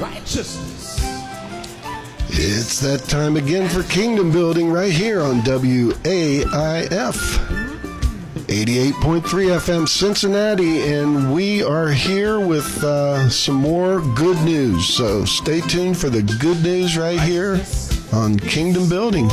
righteousness. It's that time again for Kingdom Building right here on WAIF 88.3 FM Cincinnati, and we are here with some more good news. So stay tuned for the good news right here on Kingdom Building.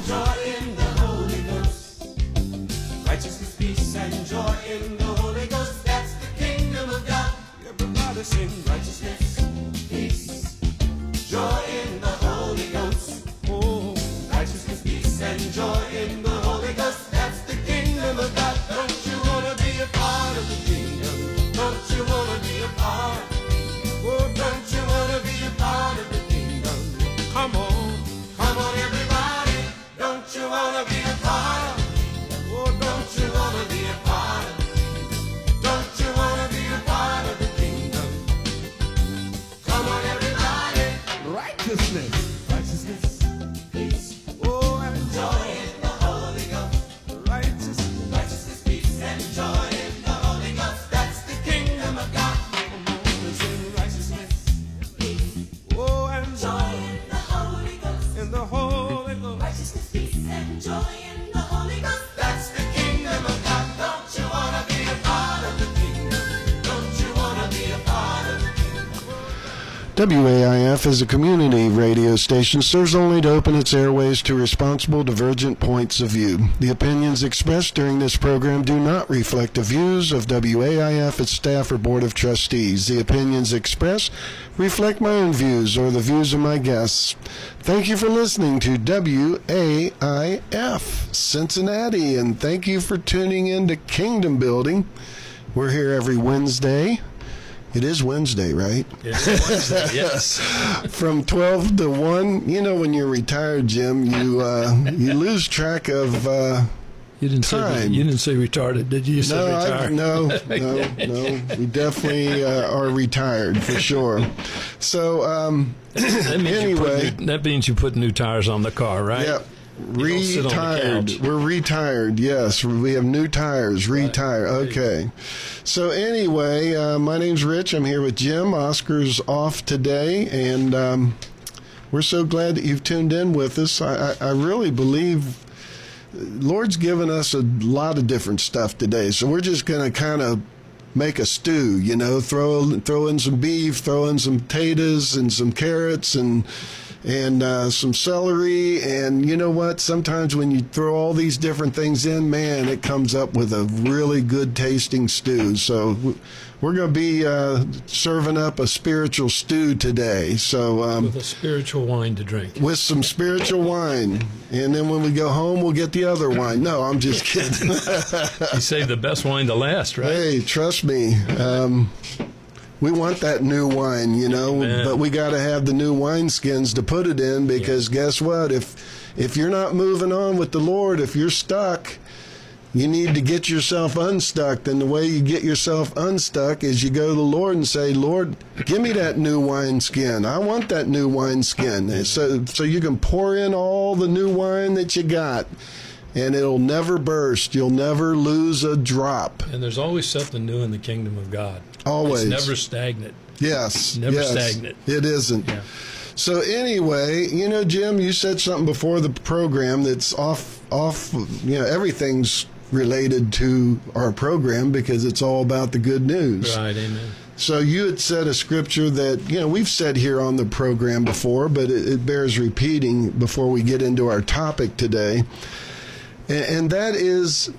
Righteousness, peace, and joy in the Holy Ghost. That's the kingdom of God. Everybody sing righteousness, peace, joy in the Holy Ghost. Oh, righteousness, peace, and joy in the Holy Ghost. That's the kingdom of God. Don't you want to be a part of the kingdom? Don't you want to be a part? Oh, don't you want to be a part of the kingdom? Come on, everybody. Don't you want to be a part? Oh, don't you want to be a part? Don't you want to be a part of the kingdom? Come on, everybody. Righteousness, peace, oh, and joy in the Holy Ghost. Righteousness, peace, and joy in the Holy Ghost. That's the kingdom of God. Come on, sing righteousness, peace, oh, and joy in the Holy Ghost. In the Holy Ghost. Righteousness, peace, and joy in the Holy Ghost. That's the kingdom of God. Don't you want to be a part of the kingdom? Don't you want to be a part of the kingdom? WAIF is a community radio station, serves only to open its airways to responsible, divergent points of view. The opinions expressed during this program do not reflect the views of WAIF, its staff, or Board of Trustees. The opinions expressed reflect my own views or the views of my guests. Thank you for listening to WAIF Cincinnati, and thank you for tuning in to Kingdom Building. We're here every Wednesday. It is Wednesday, right? It is Wednesday, yes. From 12 to 1. You know, when you're retired, Jim, you lose track of You didn't time. You didn't say retarded, did you? You said retired. No. We definitely are retired for sure. So That means anyway, that means you put new tires on the car, right? yeah. You don't sit on the Retired. couch. We're retired. Yes, we have new tires. Retired. Okay. So anyway, my name's Rich. I'm here with Jim. Oscar's off today, and we're so glad that you've tuned in with us. I really believe Lord's given us a lot of different stuff today, so we're just going to kind of make a stew, you know, throw in some beef, throw in some potatoes and some carrots and some celery, and you know what? Sometimes when you throw all these different things in, man, it comes up with a really good tasting stew. So we're going to be serving up a spiritual stew today. So With a spiritual wine to drink. with some spiritual wine, and then when we go home, we'll get the other wine. No, I'm just kidding. You saved the best wine to last, right? Hey, trust me. We want that new wine, you know, Amen. but we got to have the new wineskins to put it in, because guess what? If you're not moving on with the Lord, if you're stuck, you need to get yourself unstuck. And the way you get yourself unstuck is you go to the Lord and say, Lord, give me that new wineskin. I want that new wineskin. So you can pour in all the new wine that you got, and it'll never burst. You'll never lose a drop. And there's always something new in the kingdom of God. Always. It's never stagnant. Yes. Never yes. stagnant. It isn't. Yeah. So anyway, you know, Jim, you said something before the program that's off, you know, everything's related to our program because it's all about the good news. Right, amen. So you had said a scripture that, you know, we've said here on the program before, but it bears repeating before we get into our topic today. And that is,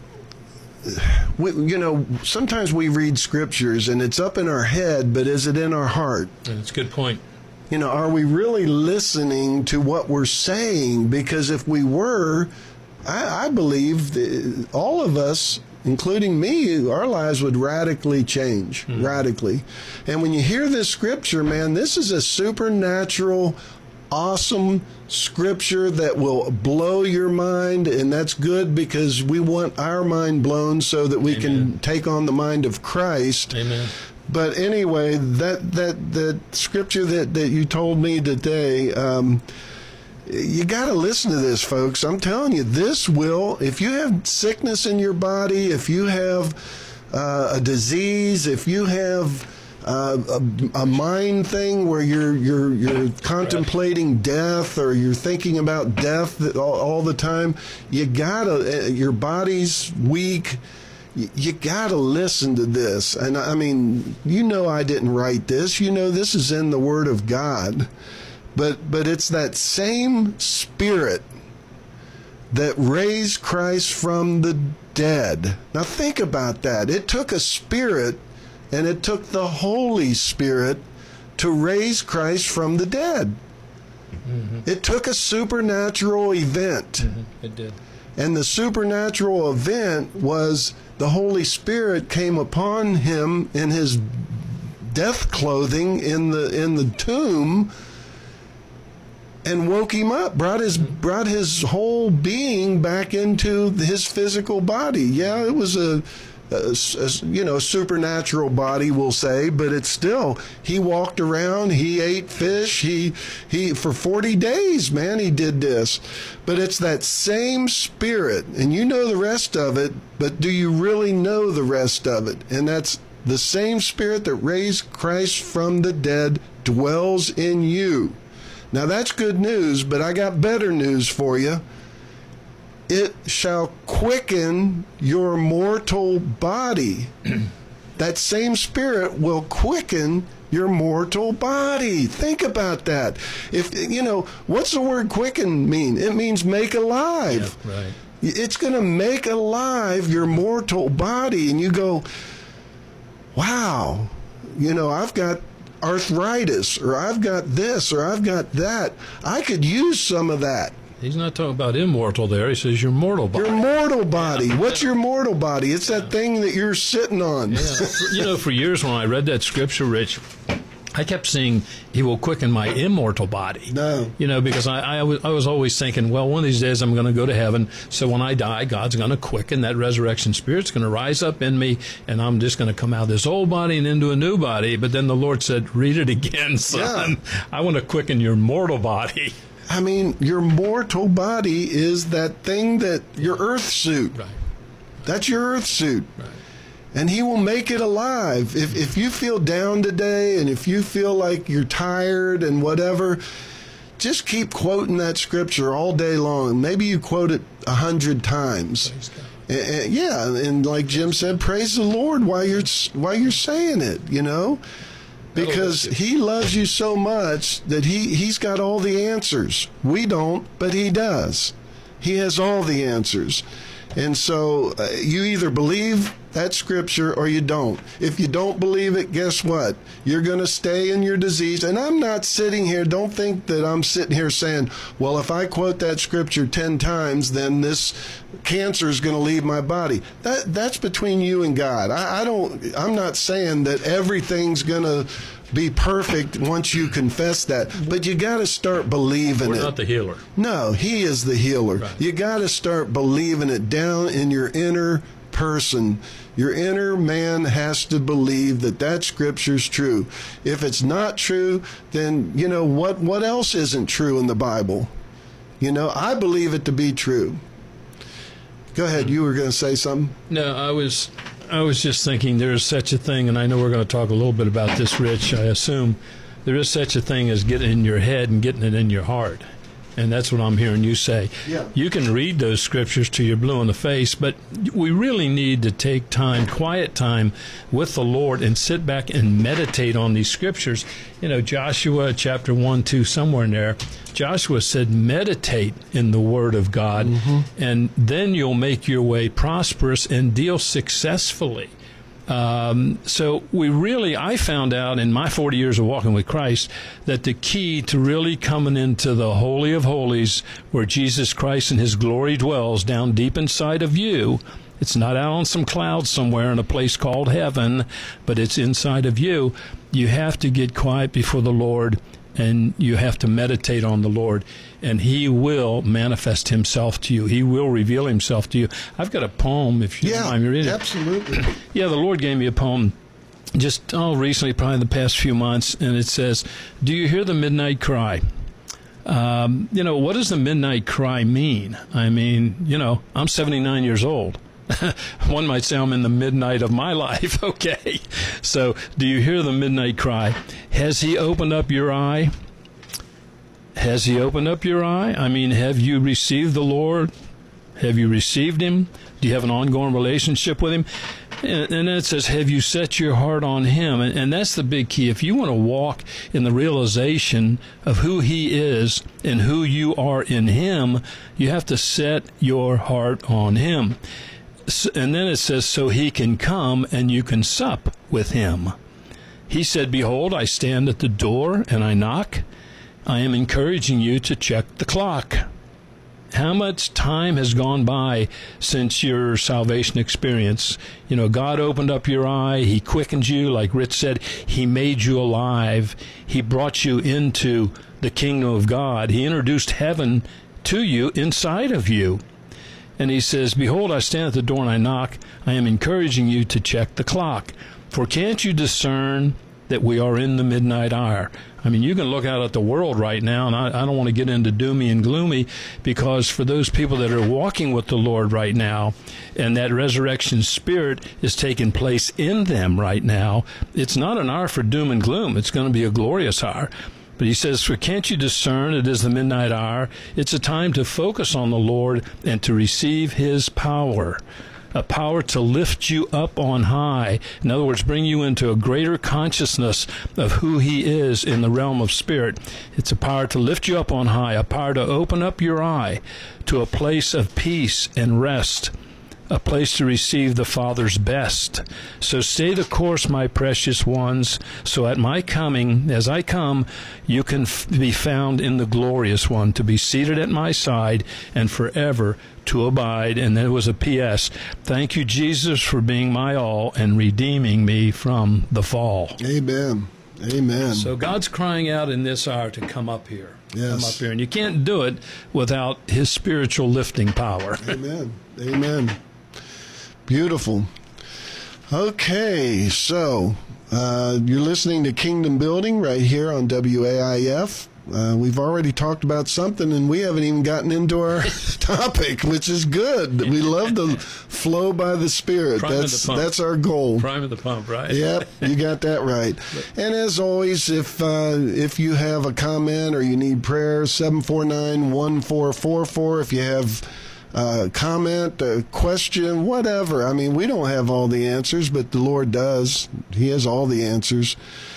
you know, sometimes we read scriptures and it's up in our head, but is it in our heart? That's a good point. You know, are we really listening to what we're saying? Because if we were, I believe that all of us, including me, our lives would radically change, radically. And when you hear this scripture, man, this is a supernatural, awesome scripture that will blow your mind, and that's good because we want our mind blown so that we can take on the mind of Christ. Amen. But anyway, that scripture that you told me today, you got to listen to this, folks. I'm telling you, this will, if you have sickness in your body, if you have a disease, if you have a mind thing where you're contemplating death, or you're thinking about death all the time, your body's weak. You gotta listen to this. And I mean, I didn't write this. This is in the Word of God. But it's that same Spirit that raised Christ from the dead. Now think about that. It took a spirit, and it took the Holy Spirit to raise Christ from the dead. Mm-hmm. It took a supernatural event. Mm-hmm. It did. And the supernatural event was the Holy Spirit came upon him in his death clothing in the tomb, and woke him up, brought his whole being back into his physical body. Yeah, it was a supernatural body, we'll say, but it's still, he walked around, he ate fish, he for 40 days, man, he did this. But it's that same Spirit, and you know the rest of it, but do you really know the rest of it? And that's the same Spirit that raised Christ from the dead dwells in you. Now that's good news, but I got better news for you. It shall quicken your mortal body. That same Spirit will quicken your mortal body. Think about that. What's the word quicken mean? It means make alive. Yeah, right. It's going to make alive your mortal body. And you go, wow, I've got arthritis, or I've got this, or I've got that. I could use some of that. He's not talking about immortal there. He says your mortal body. Your mortal body. Yeah. What's your mortal body? It's that thing that you're sitting on. Yeah. For years when I read that scripture, Rich, I kept saying he will quicken my immortal body. No. Because I was always thinking, well, one of these days I'm going to go to heaven. So when I die, God's going to quicken that resurrection spirit's going to rise up in me, and I'm just going to come out of this old body and into a new body. But then the Lord said, read it again, son. Yeah. I want to quicken your mortal body. I mean, your mortal body is that thing that your earth suit. Right. That's your earth suit. Right. And he will make it alive. If you feel down today, and if you feel like you're tired and whatever, just keep quoting that scripture all day long. Maybe you quote it 100 times. And like Jim said, praise the Lord while you're saying it, because he loves you so much that he's got all the answers. We don't, but he does. He has all the answers. And so you either believe that scripture or you don't. If you don't believe it, guess what? You're going to stay in your disease. And I'm not sitting here, don't think that I'm sitting here saying, well, if I quote that scripture 10 times, then this cancer is going to leave my body. That's between you and God. I'm not saying that everything's going to be perfect once you confess that, but you got to start believing it. We're not the healer. No, he is the healer. Right. You got to start believing it down in your inner person. Your inner man has to believe that scripture's true. If it's not true, then what else isn't true in the Bible? I believe it to be true. Go ahead, you were going to say something? No, I was just thinking there is such a thing, and I know we're going to talk a little bit about this, Rich. I assume there is such a thing as getting it in your head and getting it in your heart. And that's what I'm hearing you say. Yeah. You can read those scriptures till you're blue in the face, but we really need to take time, quiet time with the Lord, and sit back and meditate on these scriptures. Joshua chapter 1, 2, somewhere in there, Joshua said, meditate in the Word of God, and then you'll make your way prosperous and deal successfully. So I found out in my 40 years of walking with Christ that the key to really coming into the Holy of Holies, where Jesus Christ and His glory dwells down deep inside of you, it's not out on some cloud somewhere in a place called heaven, but it's inside of you. You have to get quiet before the Lord, and you have to meditate on the Lord, and He will manifest Himself to you. He will reveal Himself to you. I've got a poem, if you don't mind me reading it. Absolutely. Yeah, the Lord gave me a poem just recently, probably in the past few months, and it says, do you hear the midnight cry? What does the midnight cry mean? I mean, I'm 79 years old. One might say I'm in the midnight of my life. Okay. So do you hear the midnight cry? Has he opened up your eye? Has he opened up your eye? I mean, have you received the Lord? Have you received him? Do you have an ongoing relationship with him? And then it says, have you set your heart on him? And that's the big key. If you want to walk in the realization of who he is and who you are in him, you have to set your heart on him. And then it says, so he can come and you can sup with him. He said, behold, I stand at the door and I knock. I am encouraging you to check the clock. How much time has gone by since your salvation experience? You know, God opened up your eye. He quickened you. Like Rich said, he made you alive. He brought you into the kingdom of God. He introduced heaven to you inside of you. And he says, behold, I stand at the door and I knock. I am encouraging you to check the clock. For can't you discern that we are in the midnight hour? I mean, you can look out at the world right now, and I don't want to get into doomy and gloomy, because for those people that are walking with the Lord right now, and that resurrection spirit is taking place in them right now, it's not an hour for doom and gloom. It's going to be a glorious hour. But he says, for can't you discern it is the midnight hour? It's a time to focus on the Lord and to receive his power. A power to lift you up on high. In other words, bring you into a greater consciousness of who he is in the realm of spirit. It's a power to lift you up on high, a power to open up your eye to a place of peace and rest, a place to receive the Father's best. So stay the course, my precious ones, so at my coming, as I come, you can be found in the glorious one, to be seated at my side and forever to abide. And there was a P.S. Thank you, Jesus, for being my all and redeeming me from the fall. Amen. Amen. So God's crying out in this hour to come up here. Yes. Come up here. And you can't do it without his spiritual lifting power. Amen. Amen. Beautiful. Okay, so you're listening to Kingdom Building right here on WAIF. We've already talked about something, and we haven't even gotten into our topic, which is good. We love to flow by the Spirit. That's our goal. Prime of the pump, right? Yep, you got that right. And as always, if you have a comment or you need prayer, 749-1444. If you have comment, a question, whatever. I mean, we don't have all the answers, but the Lord does. He has all the answers.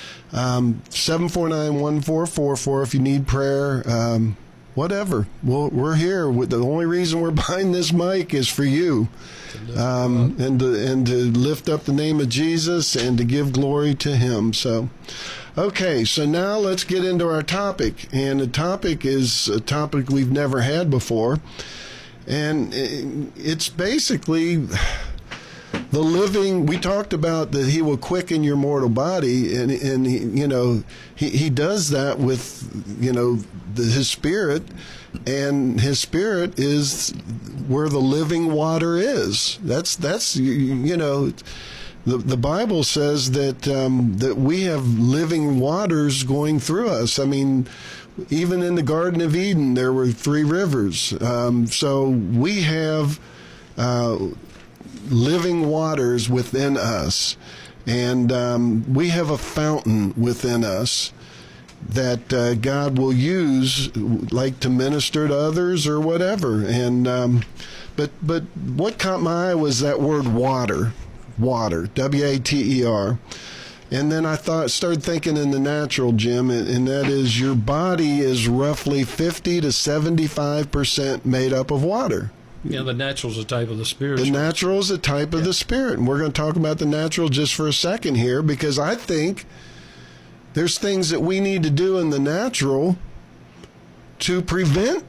749-1444 if you need prayer, whatever. We're here. The only reason we're behind this mic is for you, and to lift up the name of Jesus and to give glory to him. So, okay, so now let's get into our topic. And the topic is a topic we've never had before. And it's basically the living. We talked about that he will quicken your mortal body, and he does that with his spirit, and his spirit is where the living water is. That's the Bible says that we have living waters going through us. I mean, even in the Garden of Eden, there were 3 rivers. So we have living waters within us. And we have a fountain within us that God will use, like to minister to others or whatever. And but what caught my eye was that word water, W-A-T-E-R. And then I started thinking in the natural, Jim, and that is your body is roughly 50 to 75% made up of water. Yeah, the natural is a type of the spirit. The natural is a type of the spirit. And we're going to talk about the natural just for a second here, because I think there's things that we need to do in the natural to prevent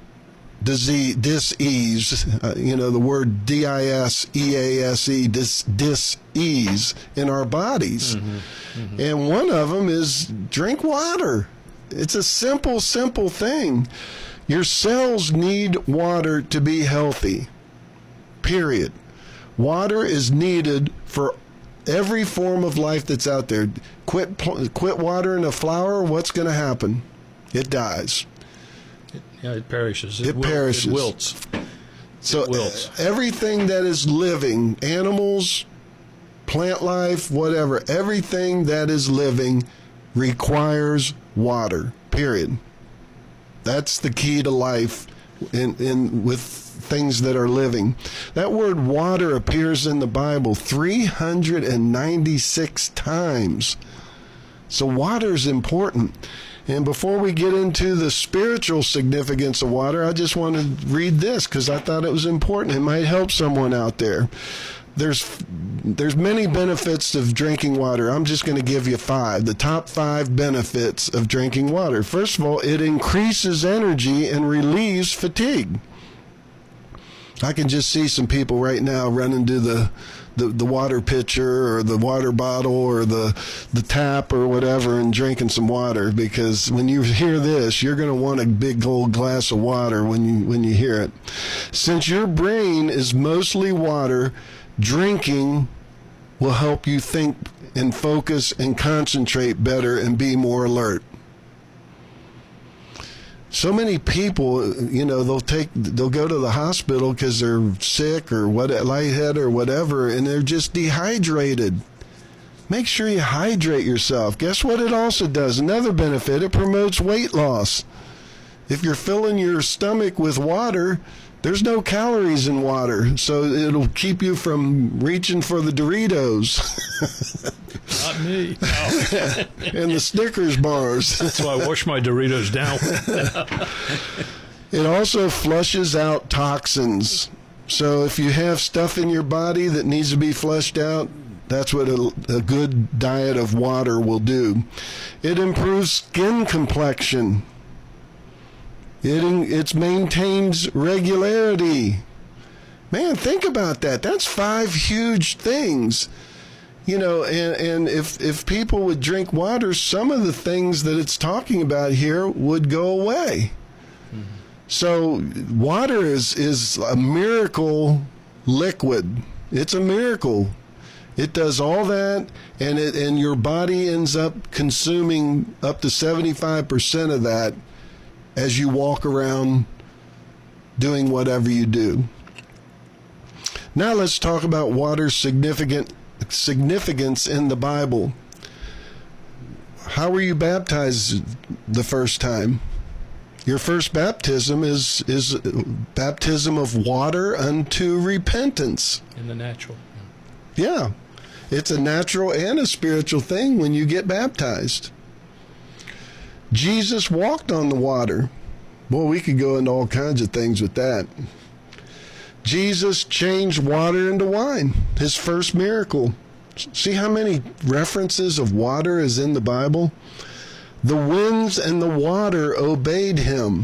dis-ease, the word D-I-S-E-A-S-E, dis-ease in our bodies. Mm-hmm. Mm-hmm. And one of them is drink water. It's a simple thing. Your cells need water to be healthy, period. Water is needed for every form of life that's out there. Quit watering a flower, what's going to happen? It dies. It perishes. It perishes. It wilts. So wilts. everything that is living, animals, plant life, whatever, everything that is living requires water, period. That's the key to life in with things that are living. That word water appears in the Bible 396 times. So water is important. And before we get into the spiritual significance of water, I just want to read this because I thought it was important. It might help someone out there. There's many benefits of drinking water. I'm just going to give you 5. The top 5 benefits of drinking water. First of all, it increases energy and relieves fatigue. I can just see some people right now running to the water pitcher or the water bottle or the tap or whatever and drinking some water, because when you hear this, you're going to want a big old glass of water when you hear it. Since your brain is mostly water, drinking will help you think and focus and concentrate better and be more alert. So many people, they'll go to the hospital because they're sick or lightheaded or whatever, and they're just dehydrated. Make sure you hydrate yourself. Guess what it also does? Another benefit, it promotes weight loss. If you're filling your stomach with water, there's no calories in water, so it'll keep you from reaching for the Doritos. Not me. No. And the Snickers bars. That's why I wash my Doritos down. It also flushes out toxins. So if you have stuff in your body that needs to be flushed out, that's what a good diet of water will do. It improves skin complexion. It maintains regularity. Man, think about that. That's 5 huge things. And if people would drink water, some of the things that it's talking about here would go away. Mm-hmm. So water is a miracle liquid. It's a miracle. It does all that, and your body ends up consuming up to 75% of that as you walk around doing whatever you do. Now let's talk about water's significance in the Bible. How were you baptized the first time? Your first baptism is baptism of water unto repentance. In the natural. Yeah. It's a natural and a spiritual thing when you get baptized. Jesus walked on the water. Boy, we could go into all kinds of things with that. Jesus changed water into wine, his first miracle. See how many references of water is in the Bible? The winds and the water obeyed him.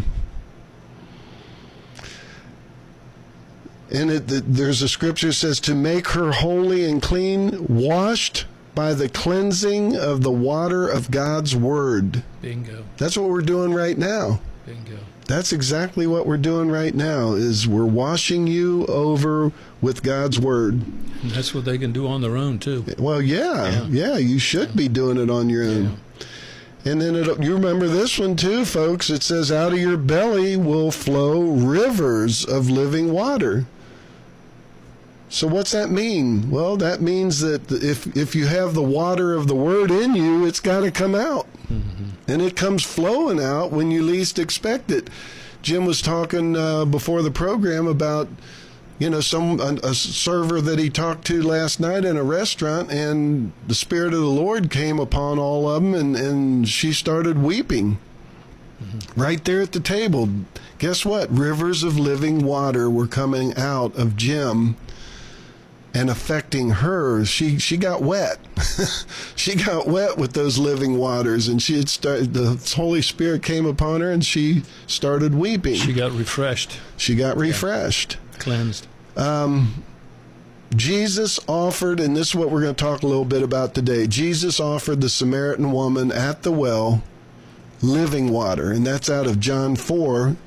And there's a scripture that says, to make her holy and clean, washed by the cleansing of the water of God's word. Bingo. That's what we're doing right now. Bingo. That's exactly what we're doing right now, is we're washing you over with God's word. And that's what they can do on their own, too. Well, yeah, you should be doing it on your own. Yeah. And then you remember this one too, folks. It says, out of your belly will flow rivers of living water. So what's that mean? Well, that means that if you have the water of the word in you, it's got to come out. Mm-hmm. And it comes flowing out when you least expect it. Jim was talking before the program about, a server that he talked to last night in a restaurant, and the Spirit of the Lord came upon all of them, and she started weeping. Mm-hmm. Right there at the table. Guess what? Rivers of living water were coming out of Jim and affecting her. She got wet. She got wet with those living waters, and the Holy Spirit came upon her, and she started weeping. She got refreshed. Cleansed. Jesus offered, and this is what we're going to talk a little bit about today. Jesus offered the Samaritan woman at the well living water, and that's out of John 4.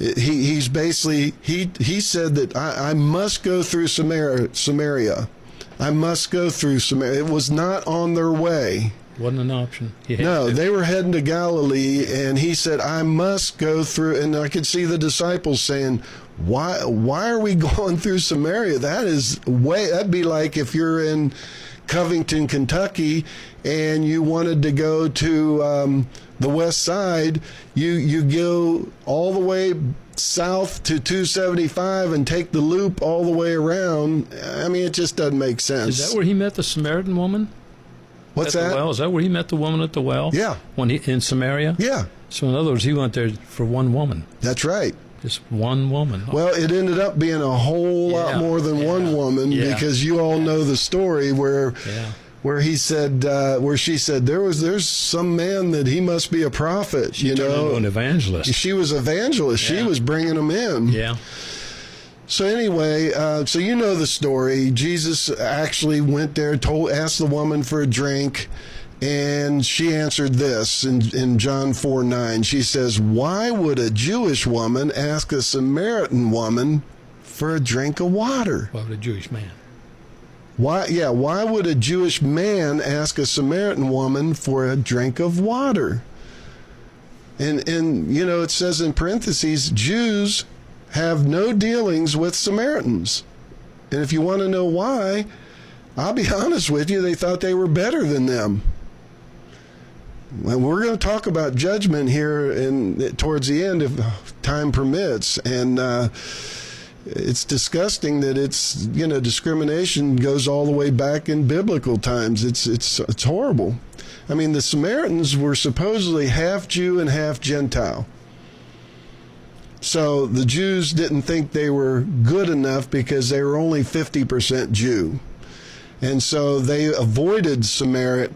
He's basically, he said that I must go through Samaria. I must go through Samaria. It was not on their way. Wasn't an option. No, they were heading to Galilee, and he said, I must go through. And I could see the disciples saying, why are we going through Samaria? That'd be like if you're in Covington, Kentucky, and you wanted to go to the west side, you go all the way south to 275 and take the loop all the way around. I mean, it just doesn't make sense. Is that where he met the Samaritan woman? What's at that? The well? Is that where he met the woman at the well? Yeah. In Samaria? Yeah. So in other words, he went there for one woman. That's right. Just one woman. Well, it ended up being a whole lot more than one woman, because you all know the story where he said, where she said, there's some man that he must be a prophet. She turned into an evangelist. She was evangelist. Yeah. She was bringing them in. Yeah. So anyway, so you know the story. Jesus actually went there, asked the woman for a drink, and she answered this in John 4:9. She says, why would a Jewish woman ask a Samaritan woman for a drink of water? Why would a Jewish man? Why would a Jewish man ask a Samaritan woman for a drink of water? And it says in parentheses, Jews have no dealings with Samaritans. And if you want to know why, I'll be honest with you, they thought they were better than them. Well, we're going to talk about judgment here towards the end if time permits. And it's disgusting that discrimination goes all the way back in biblical times. It's horrible. I mean, the Samaritans were supposedly half Jew and half Gentile. So the Jews didn't think they were good enough because they were only 50% Jew. And so they avoided Samaria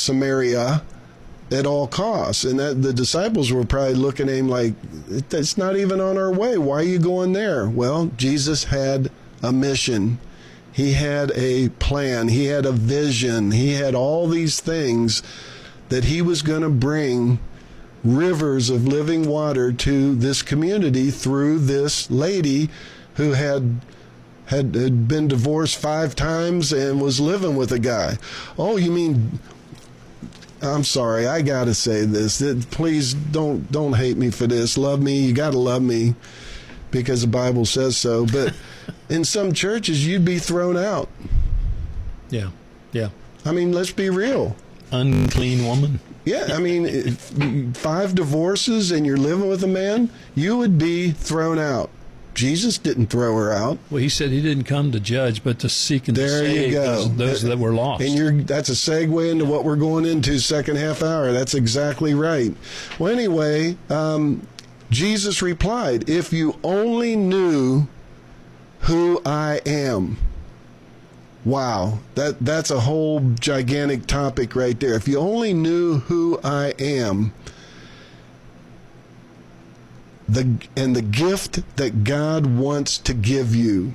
at all costs. And the disciples were probably looking at him like, it's not even on our way. Why are you going there? Well, Jesus had a mission. He had a plan. He had a vision. He had all these things that he was going to bring rivers of living water to this community through this lady who had been divorced 5 times and was living with a guy. Oh, you mean, I'm sorry, I gotta say this. Please don't hate me for this. Love me. You gotta love me because the Bible says so. But in some churches, you'd be thrown out. Yeah. I mean, let's be real. Unclean woman. Yeah, I mean, 5 divorces and you're living with a man, you would be thrown out. Jesus didn't throw her out. Well, he said he didn't come to judge, but to seek and to save those that were lost. And that's a segue into what we're going into second half hour. That's exactly right. Well, anyway, Jesus replied, if you only knew who I am. Wow, that's a whole gigantic topic right there. If you only knew who I am, and the gift that God wants to give you.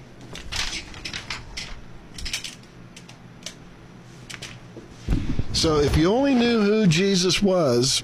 So if you only knew who Jesus was,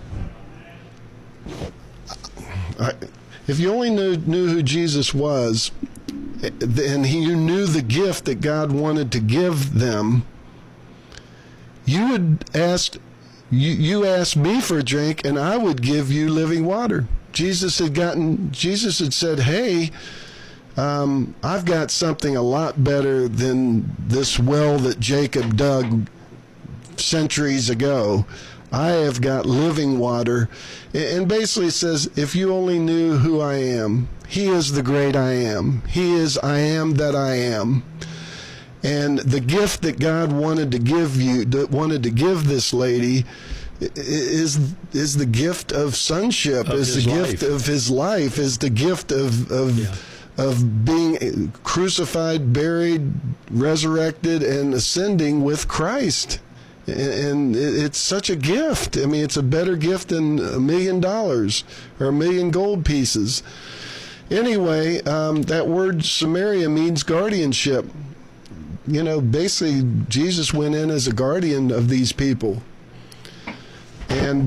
if you only knew who Jesus was, and you knew the gift that God wanted to give them, you would ask me for a drink, and I would give you living water. Jesus had said, hey, I've got something a lot better than this well that Jacob dug centuries ago. I have got living water. And basically it says, if you only knew who I am, he is the great I am. He is I am that I am. And the gift that God wanted to give this lady is the gift of sonship, is the gift of his life, is the gift of being crucified, buried, resurrected, and ascending with Christ. And it's such a gift. I mean, it's a better gift than $1 million or 1 million gold pieces. Anyway, that word Samaria means guardianship. Basically, Jesus went in as a guardian of these people. And,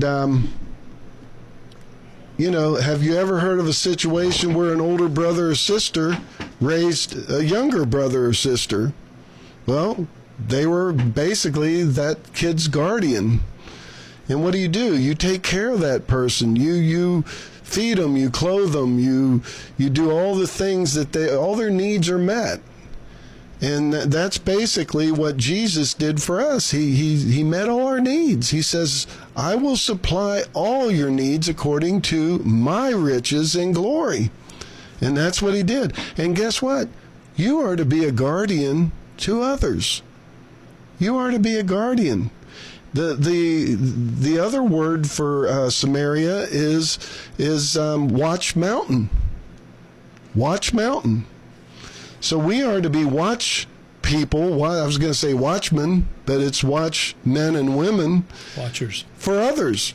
have you ever heard of a situation where an older brother or sister raised a younger brother or sister? Well, they were basically that kid's guardian. And what do? You take care of that person. You feed them, you clothe them, you do all the things that all their needs are met. And that's basically what Jesus did for us. He met all our needs. He says, I will supply all your needs according to my riches and glory. And that's what he did. And guess what? You are to be a guardian to others. You are to be a guardian. The other word for Samaria is watch mountain. Watch mountain. So we are to be watch people. I was going to say watchmen, but it's watch men and women. Watchers. For others.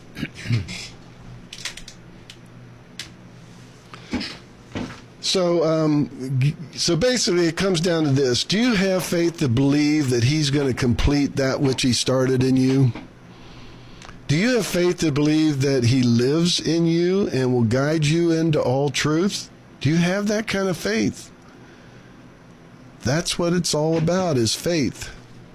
So basically it comes down to this. Do you have faith to believe that he's going to complete that which he started in you? Do you have faith to believe that he lives in you and will guide you into all truth? Do you have that kind of faith? That's what it's all about, is faith.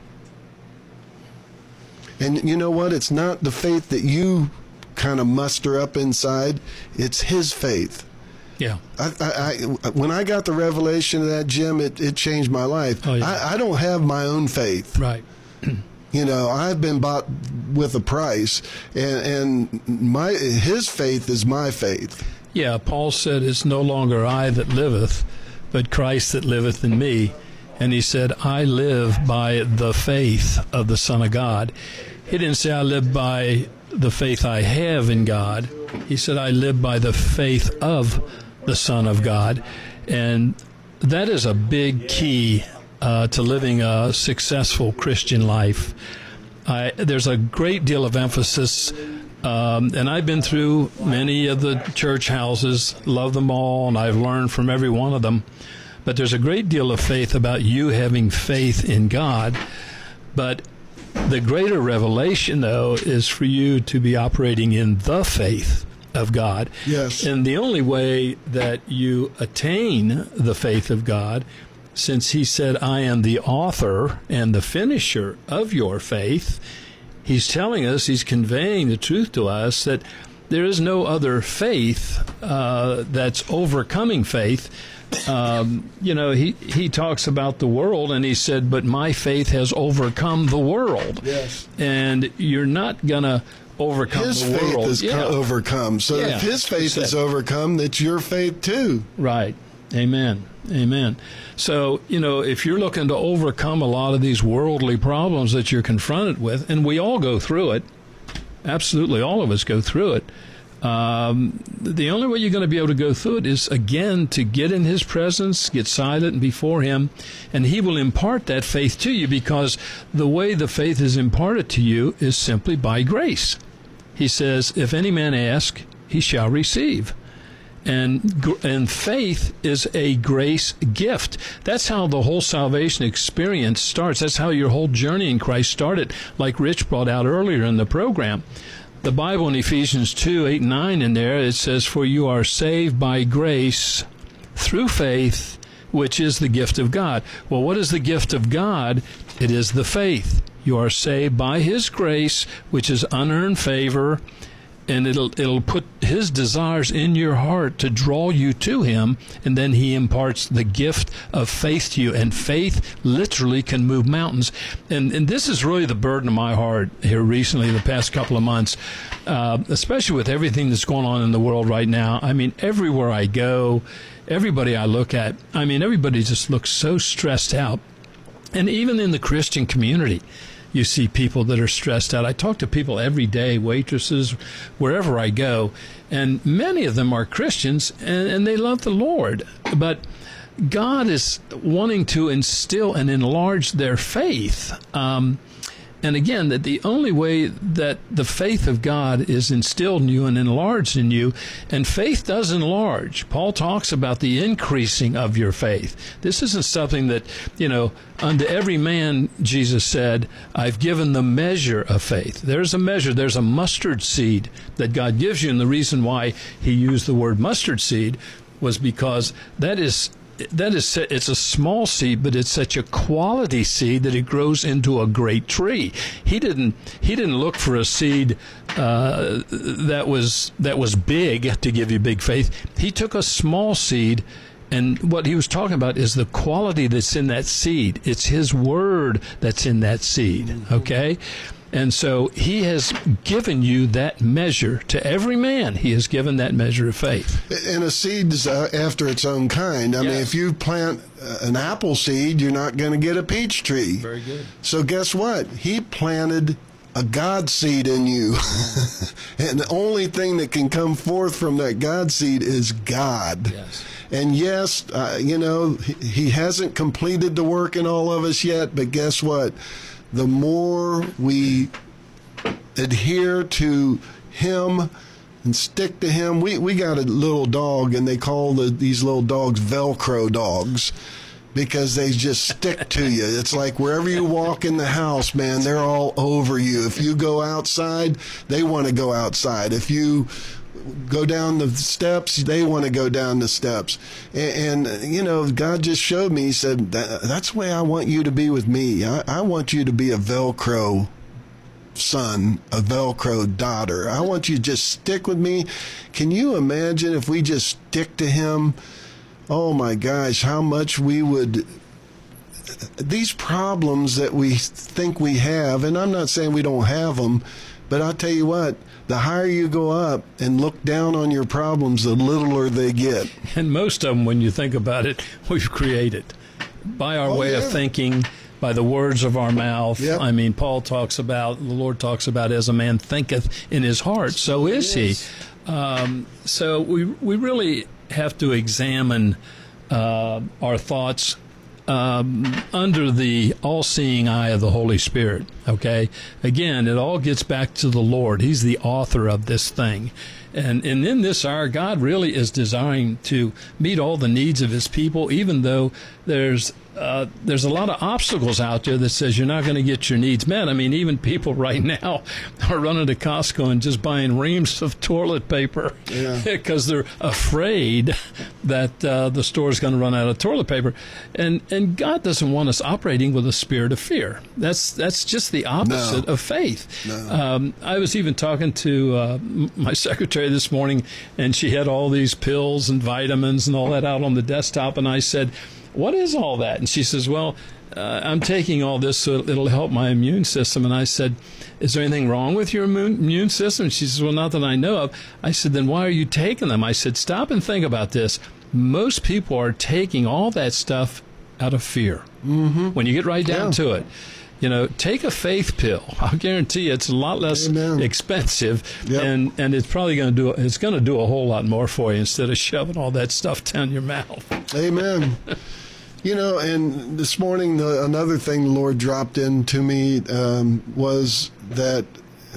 And you know what? It's not the faith that you kind of muster up inside. It's his faith. Yeah. When I got the revelation of that, Jim, it changed my life. Oh, yeah. I don't have my own faith. Right. I've been bought with a price, and his faith is my faith. Yeah, Paul said, it's no longer I that liveth, but Christ that liveth in me. And he said, I live by the faith of the Son of God. He didn't say I live by the faith I have in God. He said, I live by the faith of the Son of God. And that is a big key to living a successful Christian life. There's a great deal of emphasis, and I've been through many of the church houses, love them all, and I've learned from every one of them. But there's a great deal of faith about you having faith in God. But the greater revelation, though, is for you to be operating in the faith of God. Yes. And the only way that you attain the faith of God, since he said, I am the author and the finisher of your faith, he's telling us, he's conveying the truth to us that there is no other faith that's overcoming faith. He talks about the world, and he said, but my faith has overcome the world. Yes. And you're not going to overcome his the world. His faith is overcome. So if his faith is overcome, that's your faith too. Right. Amen. Amen. So, if you're looking to overcome a lot of these worldly problems that you're confronted with, and we all go through it, absolutely all of us go through it, the only way you're going to be able to go through it is, again, to get in his presence, get silent before him, and he will impart that faith to you, because the way the faith is imparted to you is simply by grace. He says, if any man ask, he shall receive. And faith is a grace gift. That's how the whole salvation experience starts. That's how your whole journey in Christ started, like Rich brought out earlier in the program. The Bible in Ephesians 2, 8, and 9 in there, it says, for you are saved by grace through faith, which is the gift of God. Well, what is the gift of God? It is the faith. You are saved by his grace, which is unearned favor, and it'll put his desires in your heart to draw you to him, and then he imparts the gift of faith to you. And faith literally can move mountains. And this is really the burden of my heart here recently, the past couple of months, especially with everything that's going on in the world right now. I mean, everywhere I go, everybody I look at, everybody just looks so stressed out. And even in the Christian community, you see people that are stressed out. I talk to people every day, waitresses, wherever I go, and many of them are Christians, and they love the Lord. But God is wanting to instill and enlarge their faith. And again, that the only way that the faith of God is instilled in you and enlarged in you, and faith does enlarge. Paul talks about the increasing of your faith. This isn't something that, unto every man, Jesus said, I've given the measure of faith. There's a measure, there's a mustard seed that God gives you, and the reason why he used the word mustard seed was because that is it's a small seed, but it's such a quality seed that it grows into a great tree. He didn't look for a seed that was big to give you big faith. He took a small seed, and what he was talking about is the quality that's in that seed. It's his word that's in that seed. Okay. And so he has given you that measure. To every man, he has given that measure of faith. And a seed's after its own kind. I mean, if you plant an apple seed, you're not going to get a peach tree. Very good. So guess what? He planted a God seed in you. And the only thing that can come forth from that God seed is God. Yes. And yes, he hasn't completed the work in all of us yet, but guess what? The more we adhere to him and stick to him, we got a little dog, and they call these little dogs Velcro dogs because they just stick to you. It's like wherever you walk in the house, man, they're all over you. If you go outside, they want to go outside. If you go down the steps, they want to go down the steps. And God just showed me, he said, that's the way I want you to be with me. I want you to be a Velcro son, a Velcro daughter. I want you to just stick with me. Can you imagine if we just stick to him? Oh my gosh, how much we would... These problems that we think we have, and I'm not saying we don't have them, but I'll tell you what, the higher you go up and look down on your problems, the littler they get. And most of them, when you think about it, we've created by our way of thinking, by the words of our mouth. Yep. I mean, the Lord talks about, as a man thinketh in his heart, so is he. So we really have to examine our thoughts under the all-seeing eye of the Holy Spirit, okay? Again, it all gets back to the Lord. He's the author of this thing. And in this hour, God really is desiring to meet all the needs of his people, even though there's a lot of obstacles out there that says you're not going to get your needs met. I mean, even people right now are running to Costco and just buying reams of toilet paper because they're afraid that the store is going to run out of toilet paper. And God doesn't want us operating with a spirit of fear. That's just the opposite of faith. No. I was even talking to my secretary this morning, and she had all these pills and vitamins and all that out on the desktop, and I said, what is all that? And she says, well, I'm taking all this so it'll help my immune system. And I said, is there anything wrong with your immune system? And she says, well, not that I know of. I said, then why are you taking them? I said, stop and think about this. Most people are taking all that stuff out of fear. Mm-hmm. When you get right down to it. Take a faith pill. I'll guarantee you it's a lot less expensive, and it's probably going to do a whole lot more for you instead of shoving all that stuff down your mouth. Amen. And this morning, another thing the Lord dropped into me was that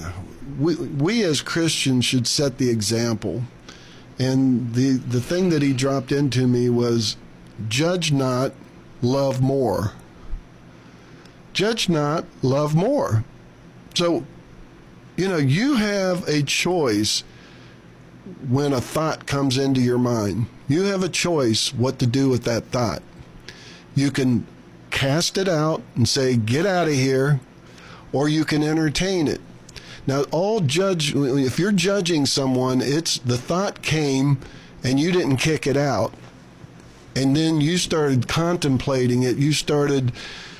we as Christians should set the example. And the thing that he dropped into me was, judge not, love more. Judge not, love more. So, you have a choice when a thought comes into your mind. You have a choice what to do with that thought. You can cast it out and say, get out of here, or you can entertain it. Now, if you're judging someone, it's the thought came and you didn't kick it out. And then you started contemplating it. You started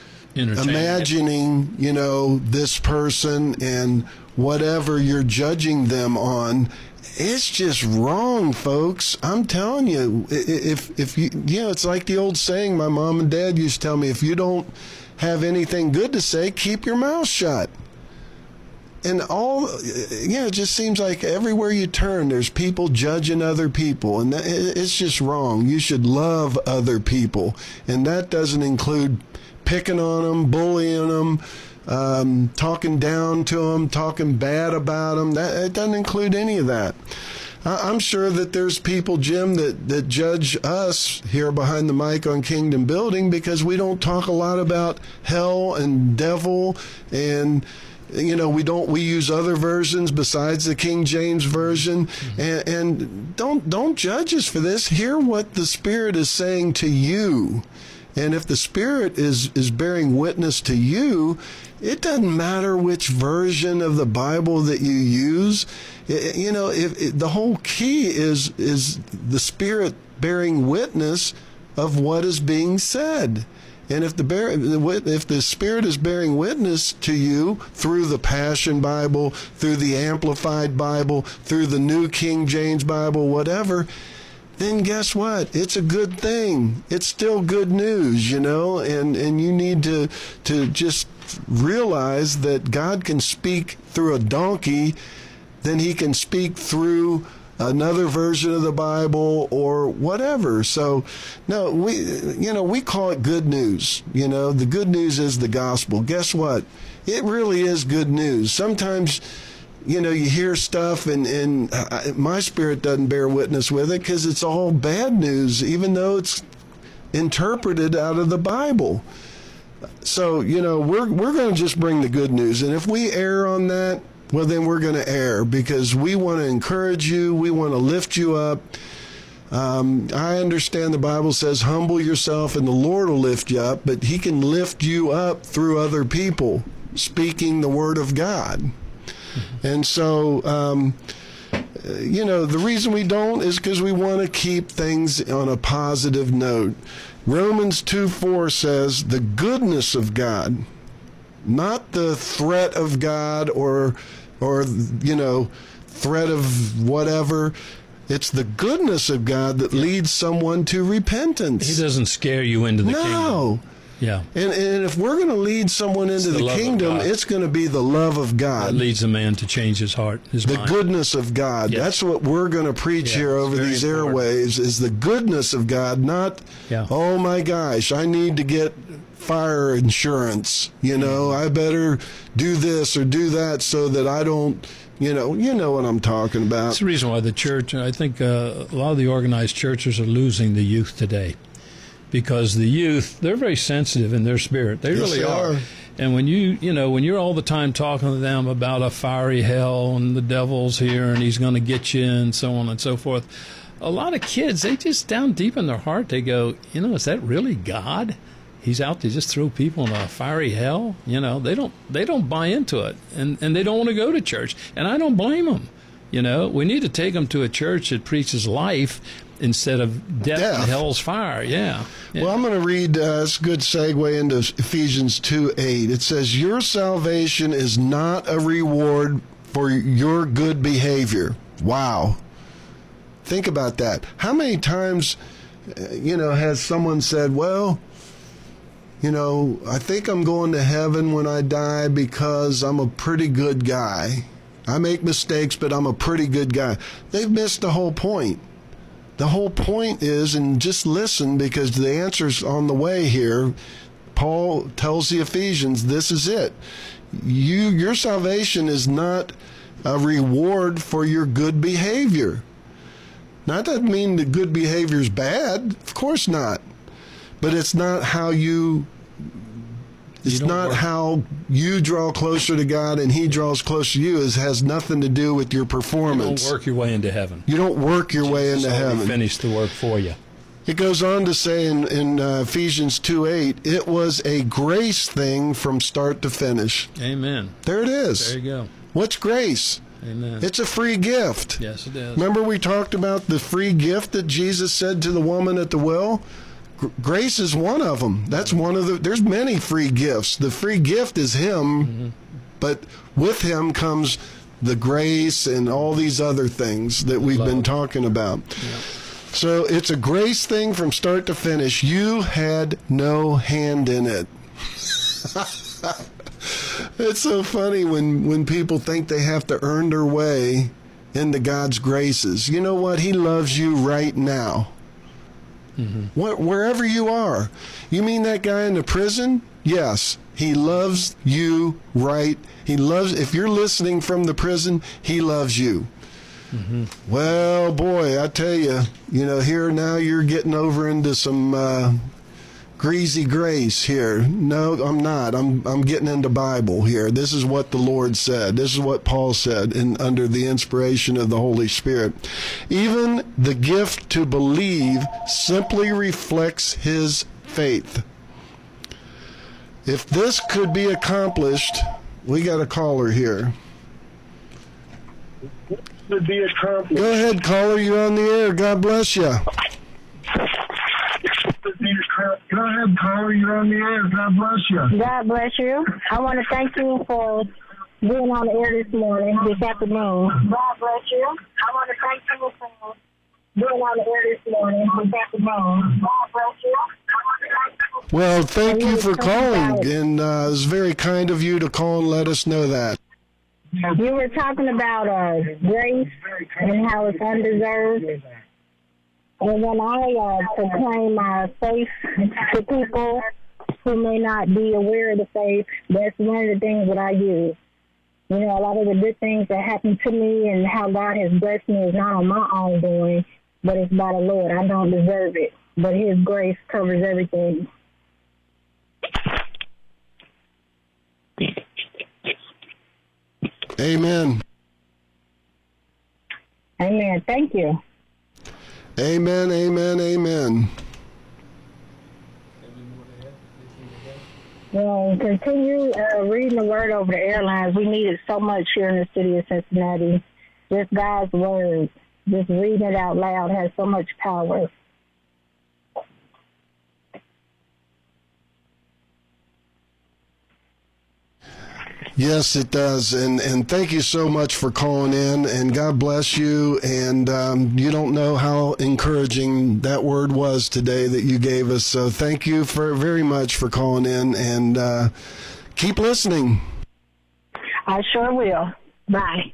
imagining, this person and whatever you're judging them on. It's just wrong, folks. I'm telling you, if you, it's like the old saying my mom and dad used to tell me, if you don't have anything good to say, keep your mouth shut. And it just seems like everywhere you turn, there's people judging other people, and it's just wrong. You should love other people, and that doesn't include picking on them, bullying them, talking down to them, talking bad about them. It doesn't include any of that. I'm sure that there's people, Jim, that judge us here behind the mic on Kingdom Building because we don't talk a lot about hell and devil and we use other versions besides the King James Version. And don't judge us for this. Hear what the Spirit is saying to you. And if the Spirit is bearing witness to you, it doesn't matter which version of the Bible that you use. The whole key is the Spirit bearing witness of what is being said. And if the Spirit is bearing witness to you through the Passion Bible, through the Amplified Bible, through the New King James Bible, whatever, then guess what? It's a good thing. It's still good news, and you need to just realize that God can speak through a donkey, then he can speak through another version of the Bible or whatever. So, no, we call it good news. The good news is the gospel. Guess what? It really is good news. Sometimes, you hear stuff and my spirit doesn't bear witness with it because it's all bad news, even though it's interpreted out of the Bible. So, we're going to just bring the good news. And if we err on that, well, then we're going to err because we want to encourage you. We want to lift you up. I understand the Bible says, humble yourself and the Lord will lift you up, but he can lift you up through other people speaking the word of God. Mm-hmm. And so, the reason we don't is because we want to keep things on a positive note. Romans 2:4 says, the goodness of God, not the threat of God or threat of whatever. It's the goodness of God that leads someone to repentance. He doesn't scare you into the kingdom. No. Yeah. And if we're going to lead someone into the kingdom, it's going to be the love of God. That leads a man to change his heart, his mind. The goodness of God. Yes. That's what we're going to preach here over these airwaves, is the goodness of God, not, oh my gosh, I need to get fire insurance. I better do this or do that so that I don't, you know what I'm talking about. That's the reason why the church, I think a lot of the organized churches are losing the youth today. Because the youth, they're very sensitive in their spirit. They really are. And when when you're all the time talking to them about a fiery hell and the devil's here and he's going to get you and so on and so forth, a lot of kids, they just down deep in their heart, they go, is that really God? He's out to just throw people in a fiery hell? They don't buy into it, and they don't want to go to church. And I don't blame them. We need to take them to a church that preaches life instead of death and hell's fire. Yeah. Well, I'm going to read, it's a good segue into Ephesians 2:8. It says, your salvation is not a reward for your good behavior. Wow. Think about that. How many times, has someone said, well, I think I'm going to heaven when I die because I'm a pretty good guy. I make mistakes, but I'm a pretty good guy. They've missed the whole point. The whole point is, and just listen because the answer's on the way here, Paul tells the Ephesians, this is it. Your salvation is not a reward for your good behavior. Now, that doesn't mean that good behavior is bad. Of course not. But it's not how how you draw closer to God and he draws closer to you. It has nothing to do with your performance. You don't work your way into heaven. You don't work your way into heaven. Finished the work for you. It goes on to say in Ephesians 2:8, it was a grace thing from start to finish. Amen. There it is. There you go. What's grace? Amen. It's a free gift. Yes, it is. Remember we talked about the free gift that Jesus said to the woman at the well? Grace is one of them. That's one of there's many free gifts. The free gift is him, but with him comes the grace and all these other things that we've been talking about. Yep. So it's a grace thing from start to finish. You had no hand in it. It's so funny when people think they have to earn their way into God's graces. You know what? He loves you right now. Mm-hmm. Wherever you are. You mean that guy in the prison? Yes. He loves you if you're listening from the prison, he loves you. Mm-hmm. Well, boy, I tell you, here now you're getting over into some, greasy grace here. No, I'm not. I'm getting into Bible here. This is what the Lord said. This is what Paul said under the inspiration of the Holy Spirit. Even the gift to believe simply reflects his faith. If this could be accomplished, we got a caller here. Could be accomplished. Go ahead, caller. You're on the air. God bless you. Go ahead, caller. You're on the air. God bless you. God bless you. I want to thank you for being on the air this morning, this afternoon. God bless you. I want to thank you for being on the air this morning, this afternoon. God bless you. Well, thank you for calling, and it's very kind of you to call and let us know that. You were talking about grace and how it's undeserved. And when I proclaim my faith to people who may not be aware of the faith, that's one of the things that I use. You know, a lot of the good things that happen to me and how God has blessed me is not on my own doing, but it's by the Lord. I don't deserve it, but his grace covers everything. Amen. Amen. Thank you. Amen, amen, amen. Well, continue reading the word over the airlines. We need it so much here in the city of Cincinnati. Just God's word, just reading it out loud has so much power. Yes, it does. And thank you so much for calling in, and God bless you. And you don't know how encouraging that word was today that you gave us. So thank you very much for calling in, and keep listening. I sure will. Bye.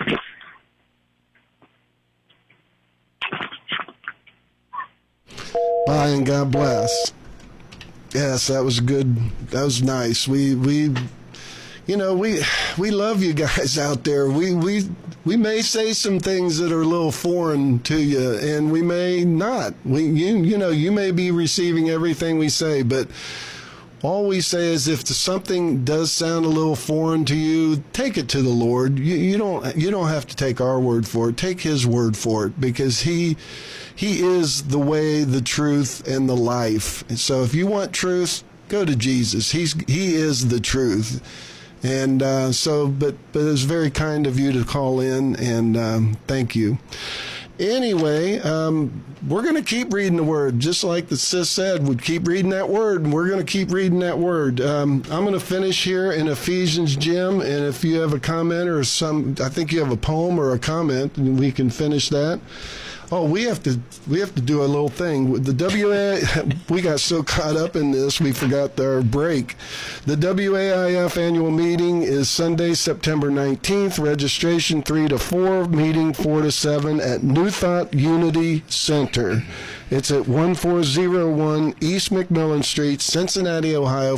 Bye, and God bless. Yes, that was good. That was nice. We you know, we love you guys out there. We may say some things that are a little foreign to you, and we may not. You may be receiving everything we say, but all we say is if something does sound a little foreign to you, take it to the Lord. You don't have to take our word for it. Take his word for it, because he is the way, the truth, and the life. And so if you want truth, go to Jesus. He is the truth. And but it's very kind of you to call in, and thank you. Anyway, we're going to keep reading the word, just like the sis said. We'd keep reading that word, and we're going to keep reading that word. I'm going to finish here in Ephesians, Jim, and if you have a comment or I think you have a poem or a comment, and we can finish that. Oh, we have to do a little thing. The we got so caught up in this, we forgot our break. The WAIF annual meeting is Sunday, September 19th. Registration 3 to 4, meeting 4 to 7 at New Thought Unity Center. It's at 1401 East McMillan Street, Cincinnati, Ohio,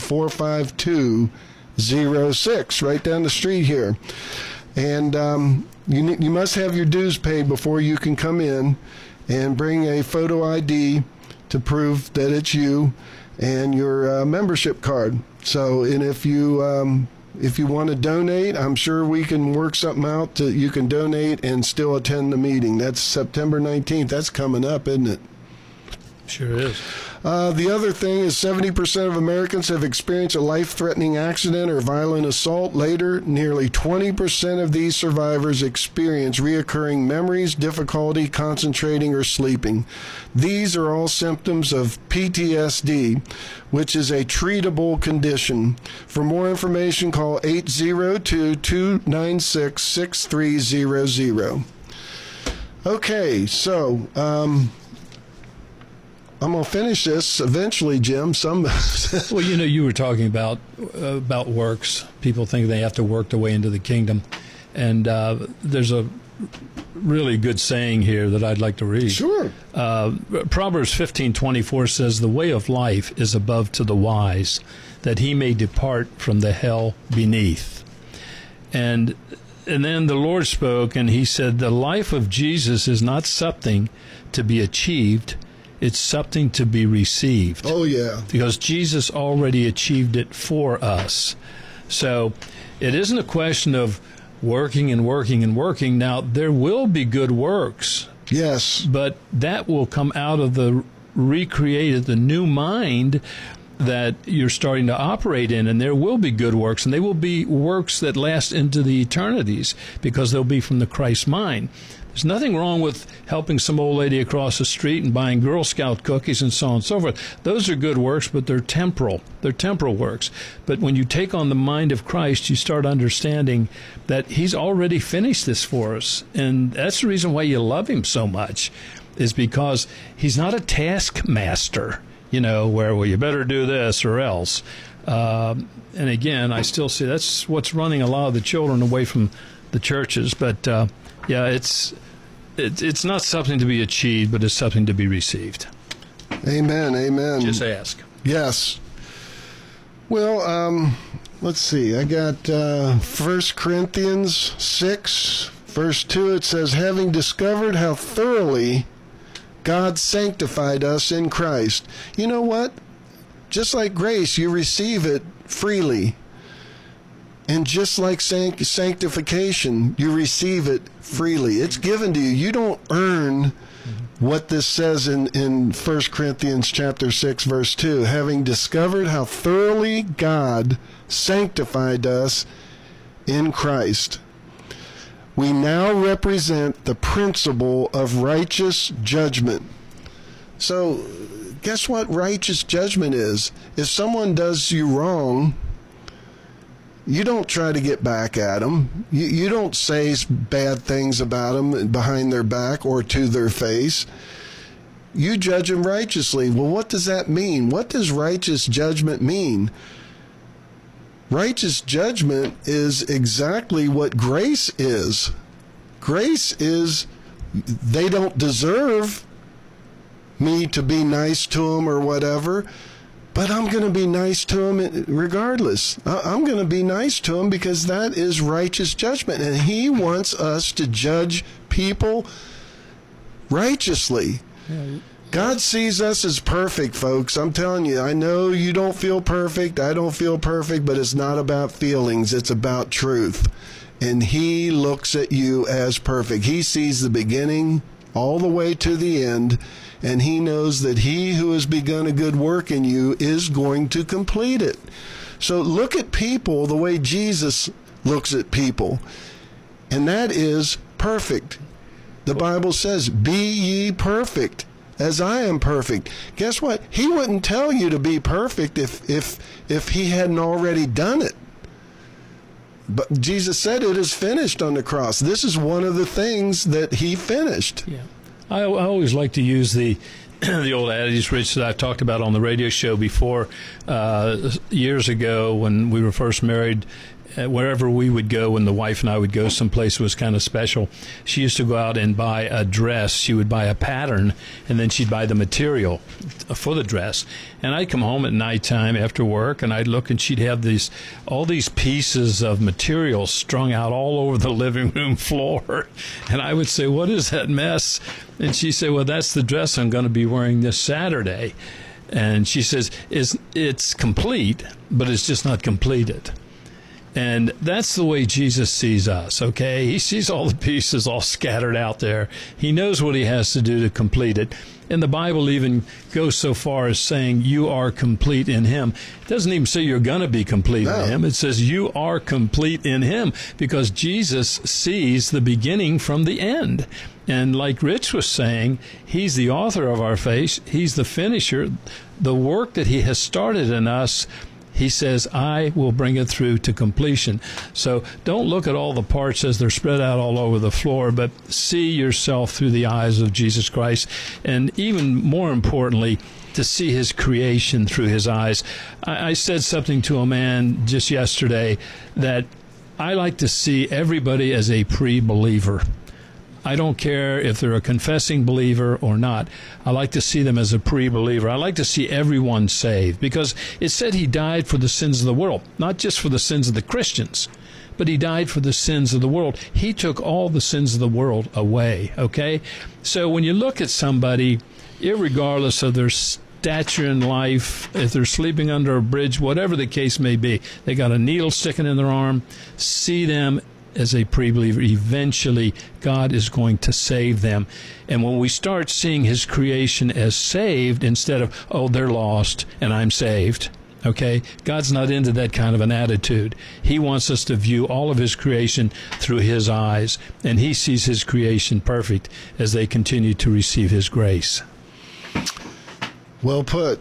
45206, right down the street here. And you must have your dues paid before you can come in, and bring a photo ID to prove that it's you, and your membership card. So, and if you want to donate, I'm sure we can work something out you can donate and still attend the meeting. That's September 19th. That's coming up, isn't it? Sure is. The other thing is 70% of Americans have experienced a life-threatening accident or violent assault. Later, nearly 20% of these survivors experience reoccurring memories, difficulty concentrating or sleeping. These are all symptoms of PTSD, which is a treatable condition. For more information, call 802-296-6300. Okay, so I'm going to finish this eventually, Jim. Well, you were talking about works. People think they have to work their way into the kingdom. And there's a really good saying here that I'd like to read. Sure. Proverbs 15:24 says, "The way of life is above to the wise, that he may depart from the hell beneath." And then the Lord spoke, and he said, the life of Jesus is not something to be achieved. It's something to be received. Oh, yeah. Because Jesus already achieved it for us. So it isn't a question of working and working and working. Now, there will be good works. Yes. But that will come out of the new mind that you're starting to operate in, and there will be good works, and they will be works that last into the eternities because they'll be from the Christ mind. There's nothing wrong with helping some old lady across the street and buying Girl Scout cookies and so on and so forth. Those are good works, but they're temporal. They're temporal works. But when you take on the mind of Christ, you start understanding that he's already finished this for us. And that's the reason why you love him so much, is because he's not a taskmaster, where, well, you better do this or else. And again, I still see that's what's running a lot of the children away from the churches. But, yeah, it's not something to be achieved, but it's something to be received. Amen, amen. Just ask. Yes. Well, let's see. I got 1 Corinthians 6, verse 2. It says, having discovered how thoroughly God sanctified us in Christ. You know what? Just like grace, you receive it freely. And just like sanctification, you receive it freely. It's given to you. You don't earn what this says in 1 Corinthians chapter 6, verse 2. Having discovered how thoroughly God sanctified us in Christ, we now represent the principle of righteous judgment. So, guess what righteous judgment is? If someone does you wrong, you don't try to get back at them. You don't say bad things about them behind their back or to their face. You judge them righteously. Well, what does that mean? What does righteous judgment mean? Righteous judgment is exactly what grace is. Grace is they don't deserve me to be nice to them or whatever, but I'm going to be nice to them regardless. I'm going to be nice to them because that is righteous judgment. And he wants us to judge people righteously. Yeah. God sees us as perfect, folks. I'm telling you, I know you don't feel perfect. I don't feel perfect, but it's not about feelings. It's about truth. And he looks at you as perfect. He sees the beginning all the way to the end. And he knows that he who has begun a good work in you is going to complete it. So look at people the way Jesus looks at people. And that is perfect. The Bible says, be ye perfect as I am perfect. Guess what? He wouldn't tell you to be perfect if he hadn't already done it. But Jesus said it is finished on the cross. This is one of the things that he finished. Yeah. I always like to use the old adage, Rich, that I've talked about on the radio show before. Years ago when we were first married, wherever we would go, when the wife and I would go someplace that was kind of special, she used to go out and buy a dress. She would buy a pattern, and then she'd buy the material for the dress. And I'd come home at nighttime after work, and I'd look, and she'd have all these pieces of material strung out all over the living room floor. And I would say, what is that mess? And she'd say, well, that's the dress I'm going to be wearing this Saturday. And she says, it's complete, but it's just not completed. And that's the way Jesus sees us, okay? He sees all the pieces all scattered out there. He knows what he has to do to complete it. And the Bible even goes so far as saying you are complete in him. It doesn't even say you're going to be complete in him. It says you are complete in him because Jesus sees the beginning from the end. And like Rich was saying, he's the author of our faith. He's the finisher. The work that he has started in us, he says, I will bring it through to completion. So don't look at all the parts as they're spread out all over the floor, but see yourself through the eyes of Jesus Christ. And even more importantly, to see his creation through his eyes. I said something to a man just yesterday that I like to see everybody as a pre-believer. I don't care if they're a confessing believer or not. I like to see them as a pre-believer. I like to see everyone saved because it said he died for the sins of the world, not just for the sins of the Christians, but he died for the sins of the world. He took all the sins of the world away, okay? So when you look at somebody, irregardless of their stature in life, if they're sleeping under a bridge, whatever the case may be, they got a needle sticking in their arm, see them as a pre-believer. Eventually, God is going to save them. And when we start seeing his creation as saved instead of, oh, they're lost and I'm saved, okay? God's not into that kind of an attitude. He wants us to view all of his creation through his eyes, and he sees his creation perfect as they continue to receive his grace. Well put.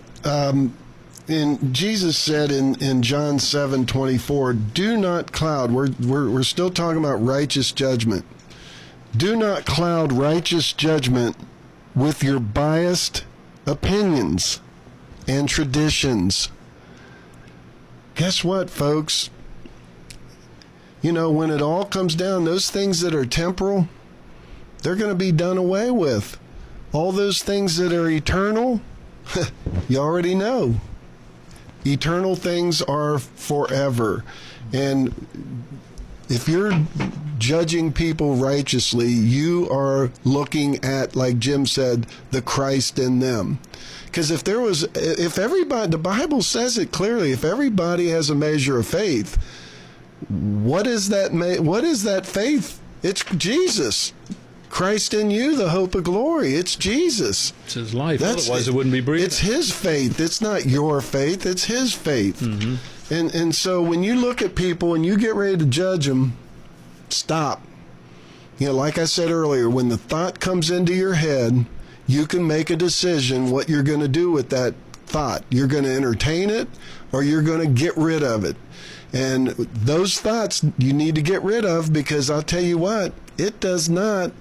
And Jesus said in John 7:24, do not cloud. We're still talking about righteous judgment. Do not cloud righteous judgment with your biased opinions and traditions. Guess what, folks? You know, when it all comes down, those things that are temporal, they're going to be done away with. All those things that are eternal, you already know. Eternal things are forever. And if you're judging people righteously, you are looking at, like Jim said, the Christ in them. Because if everybody, the Bible says it clearly, if everybody has a measure of faith, what is that faith? It's Jesus. Christ in you, the hope of glory. It's Jesus. It's his life. Otherwise, it wouldn't be breathing. It's his faith. It's not your faith. It's his faith. Mm-hmm. And so when you look at people and you get ready to judge them, stop. You know, like I said earlier, when the thought comes into your head, you can make a decision what you're going to do with that thought. You're going to entertain it or you're going to get rid of it. And those thoughts you need to get rid of, because I'll tell you what, it does not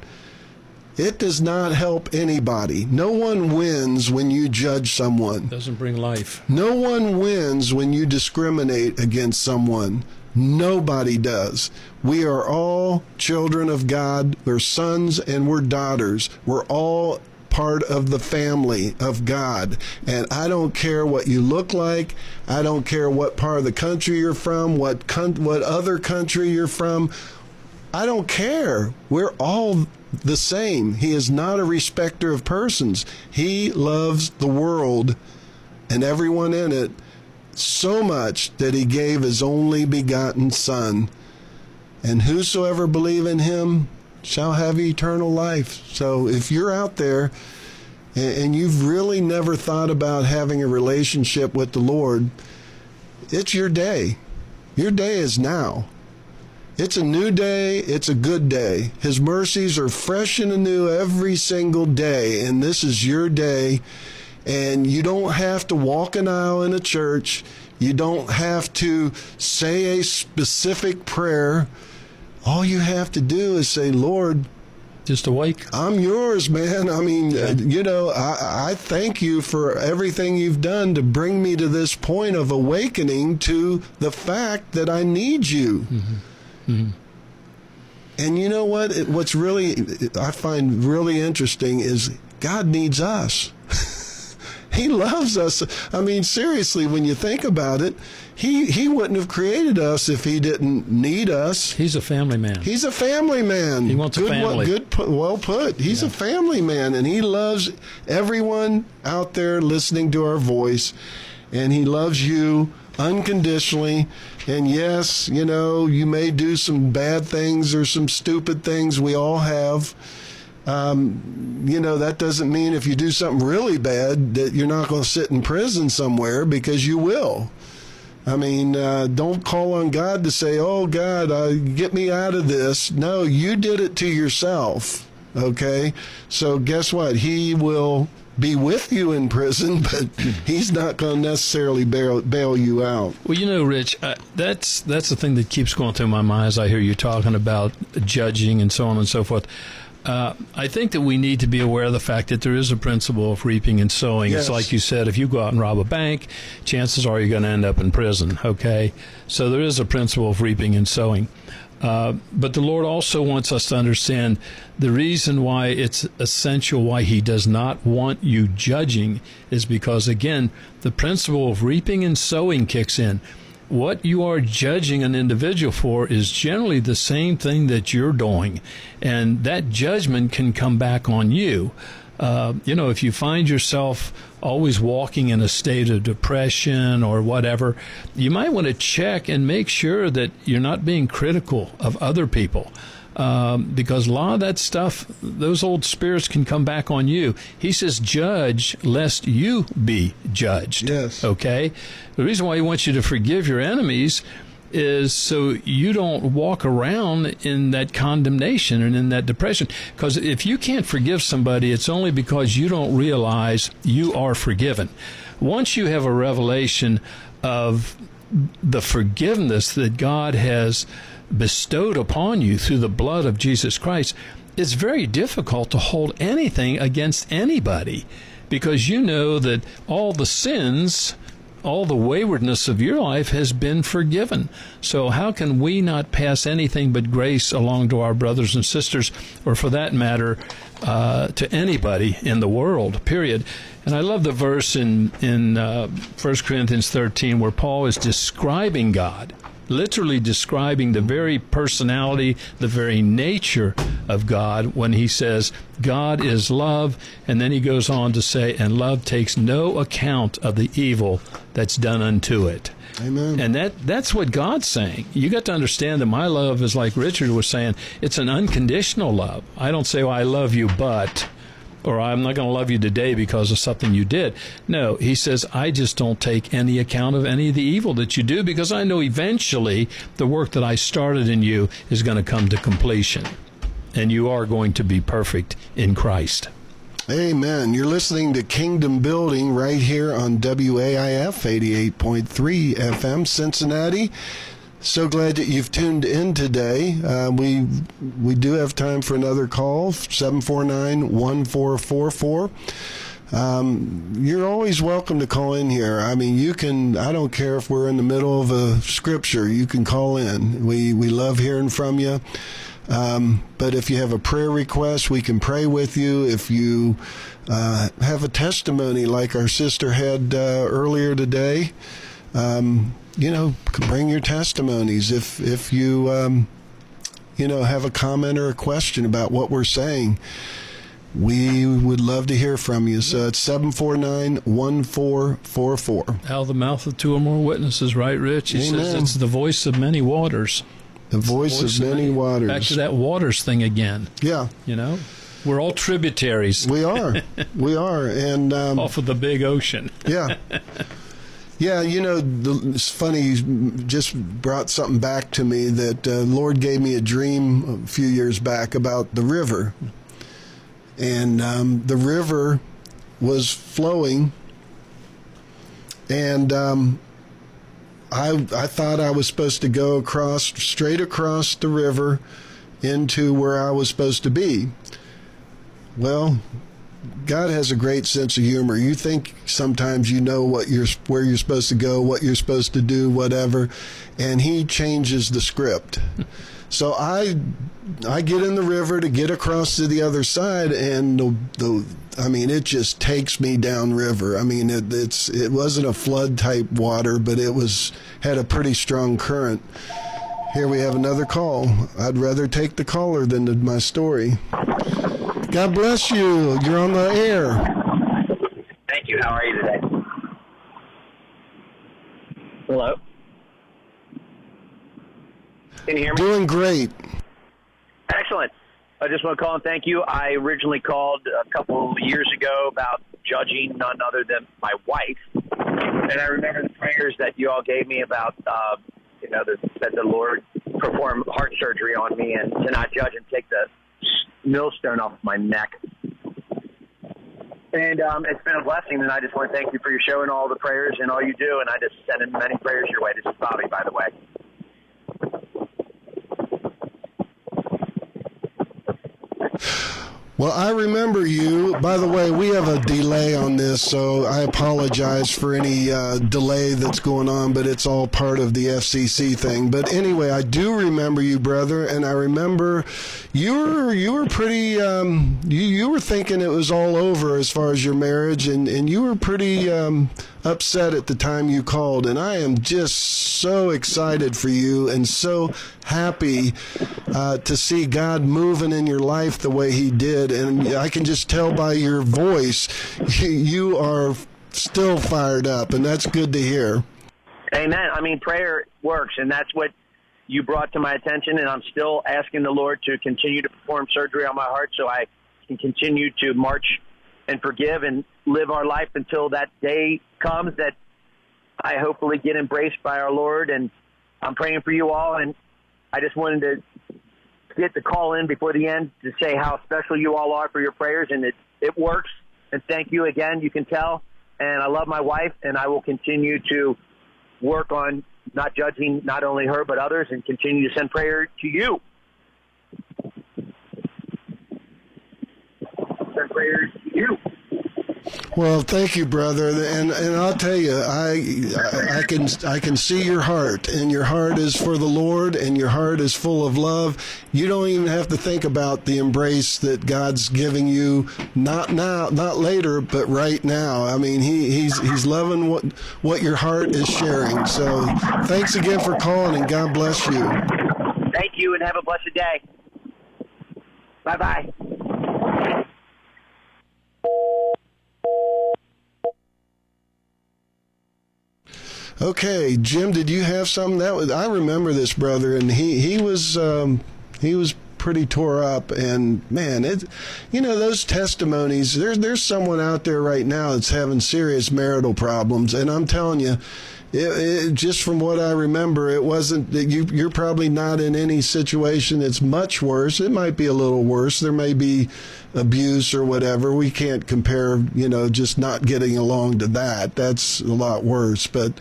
help anybody. No one wins when you judge someone. Doesn't bring life. No one wins when you discriminate against someone. Nobody does. We are all children of God. We're sons and we're daughters. We're all part of the family of God. And I don't care what you look like. I don't care what part of the country you're from, what other country you're from. I don't care. We're all the same. He is not a respecter of persons. He loves the world and everyone in it so much that he gave his only begotten Son. And whosoever believe in him shall have eternal life. So if you're out there and you've really never thought about having a relationship with the Lord, it's your day. Your day is now. It's a new day. It's a good day. His mercies are fresh and anew every single day, and this is your day. And you don't have to walk an aisle in a church. You don't have to say a specific prayer. All you have to do is say, Lord, just awake. I'm yours, man. I mean, you know, I thank you for everything you've done to bring me to this point of awakening to the fact that I need you. Mm-hmm. Mm-hmm. And you know what? What's really, I find really interesting is God needs us. He loves us. I mean, seriously, when you think about it, he wouldn't have created us if he didn't need us. He's a family man. He's a family man. He wants a family. Well put. He's a family man, and he loves everyone out there listening to our voice, and he loves you unconditionally. And yes, you know, you may do some bad things or some stupid things. We all have. You know, that doesn't mean if you do something really bad that you're not going to sit in prison somewhere, because you will. I mean, don't call on God to say, oh, God, get me out of this. No, you did it to yourself, okay? So guess what? He will be with you in prison, but he's not going to necessarily bail you out. Well, you know, Rich, that's the thing that keeps going through my mind as I hear you talking about judging and so on and so forth. I think that we need to be aware of the fact that there is a principle of reaping and sowing. Yes. It's like you said, if you go out and rob a bank, chances are you're going to end up in prison, okay? So there is a principle of reaping and sowing. But the Lord also wants us to understand the reason why it's essential, why he does not want you judging, is because, again, the principle of reaping and sowing kicks in. what you are judging an individual for is generally the same thing that you're doing, and that judgment can come back on you. If you find yourself always walking in a state of depression or whatever, you might want to check and make sure that you're not being critical of other people. Because a lot of that stuff, those old spirits can come back on you. He says, judge lest you be judged. Yes. Okay? The reason why he wants you to forgive your enemies is so you don't walk around in that condemnation and in that depression. Because if you can't forgive somebody, it's only because you don't realize you are forgiven. Once you have a revelation of the forgiveness that God has bestowed upon you through the blood of Jesus Christ, it's very difficult to hold anything against anybody, because you know that all the sins, all the waywardness of your life has been forgiven. So how can we not pass anything but grace along to our brothers and sisters, or for that matter, to anybody in the world, period? And I love the verse in 1 Corinthians 13 where Paul is describing God, literally describing the very personality, the very nature of God, when he says, God is love, and then he goes on to say, and love takes no account of the evil that's done unto it. Amen. And that's what God's saying. You got to understand that my love is, like Richard was saying, it's an unconditional love. I don't say, well, I love you, but, or I'm not going to love you today because of something you did. No, he says, I just don't take any account of any of the evil that you do, because I know eventually the work that I started in you is going to come to completion, and you are going to be perfect in Christ. Amen. You're listening to Kingdom Building right here on WAIF 88.3 FM Cincinnati. So glad that you've tuned in today. We do have time for another call, 749-1444. You're always welcome to call in here. I mean, you can, I don't care if we're in the middle of a scripture, you can call in. We love hearing from you. But if you have a prayer request, we can pray with you. If you have a testimony like our sister had earlier today, bring your testimonies. If you, have a comment or a question about what we're saying, we would love to hear from you. So it's 749-1444. Out of the mouth of two or more witnesses, right, Rich? He Amen. says it's the voice of many waters. The voice of many waters. Back to that waters thing again. Yeah. We're all tributaries. We are. We are. And off of the big ocean. Yeah. Yeah, it's funny, you just brought something back to me that the Lord gave me a dream a few years back about the river. And the river was flowing, and I thought I was supposed to go straight across the river into where I was supposed to be. Well, God has a great sense of humor. You think sometimes you know where you're supposed to go, what you're supposed to do, whatever, and he changes the script. So I get in the river to get across to the other side, and it just takes me downriver. I mean, it wasn't a flood type water, but it had a pretty strong current. Here we have another call. I'd rather take the caller than my story. God bless you. You're on the air. Thank you. How are you today? Hello? Can you hear me? Doing great. Excellent. I just want to call and thank you. I originally called a couple of years ago about judging none other than my wife. And I remember the prayers that you all gave me about, that the Lord perform heart surgery on me and to not judge and take the millstone off my neck. And it's been a blessing, and I just want to thank you for your show and all the prayers and all you do, and I just send in many prayers your way. This is Bobby, by the way. Well, I remember you. By the way, we have a delay on this, so I apologize for any delay that's going on, but it's all part of the FCC thing. But anyway, I do remember you, brother, and I remember you were pretty, you were thinking it was all over as far as your marriage, and you were pretty upset at the time you called, and I am just so excited for you and so happy to see God moving in your life the way he did. And I can just tell by your voice, you are still fired up, and that's good to hear. Amen. I mean, prayer works, and that's what you brought to my attention, and I'm still asking the Lord to continue to perform surgery on my heart so I can continue to march and forgive and live our life until that day comes that I hopefully get embraced by our Lord. And I'm praying for you all, and I just wanted to get the call in before the end to say how special you all are for your prayers, and it works. And thank you again, you can tell. And I love my wife, and I will continue to work on not judging not only her but others, and continue to send prayer to you. Send prayers to you. Well, thank you, brother. And I'll tell you, I can see your heart, and your heart is for the Lord, and your heart is full of love. You don't even have to think about the embrace that God's giving you, not now, not later, but right now. I mean, he's loving what your heart is sharing. So thanks again for calling, and God bless you. Thank you, and have a blessed day. Bye-bye. Okay, Jim, did you have something? I remember this brother, and he was pretty tore up, and man, those testimonies. There's someone out there right now that's having serious marital problems, and I'm telling you, just from what I remember, it wasn't that you're probably not in any situation that's much worse. It might be a little worse. There may be abuse or whatever. We can't compare, just not getting along to that. That's a lot worse. But,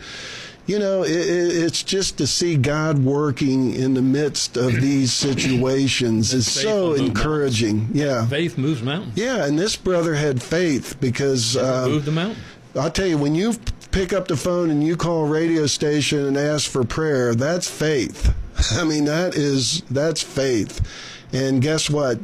it's just to see God working in the midst of these situations is so encouraging. Yeah. Faith moves mountains. Yeah, and this brother had faith because moved the mountain. I'll tell you, when you pick up the phone and you call a radio station and ask for prayer, that's faith. I mean, that's faith. And guess what?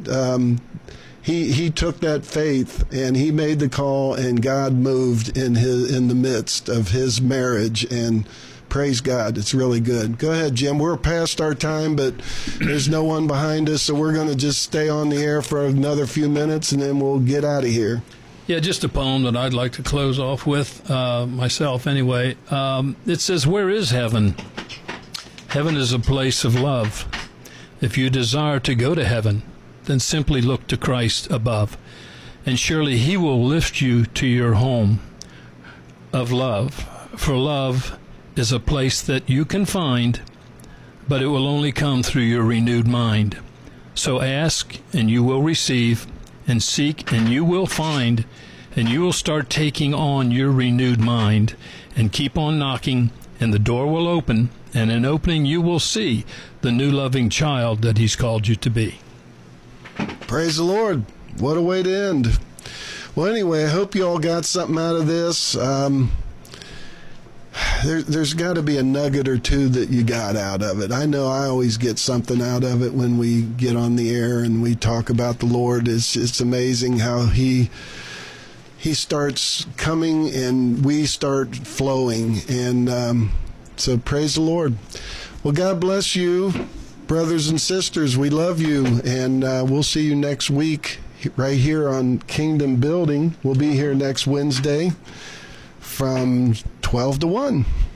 He took that faith and he made the call, and God moved in the midst of his marriage, and praise God. It's really good. Go ahead, Jim. We're past our time, but there's no one behind us, so we're going to just stay on the air for another few minutes, and then we'll get out of here. Yeah, just a poem that I'd like to close off with, myself anyway. It says, "Where is heaven? Heaven is a place of love. If you desire to go to heaven, then simply look to Christ above, and surely he will lift you to your home of love. For love is a place that you can find, but it will only come through your renewed mind. So ask, and you will receive, and seek, and you will find, and you will start taking on your renewed mind, and keep on knocking, and the door will open, and in opening you will see the new loving child that he's called you to be." Praise the Lord. What a way to end. Well, anyway, I hope you all got something out of this. There's got to be a nugget or two that you got out of it. I know I always get something out of it when we get on the air and we talk about the Lord. It's amazing how he starts coming and we start flowing. And so praise the Lord. Well, God bless you, brothers and sisters. We love you, and we'll see you next week right here on Kingdom Building. We'll be here next Wednesday from 12 to 1.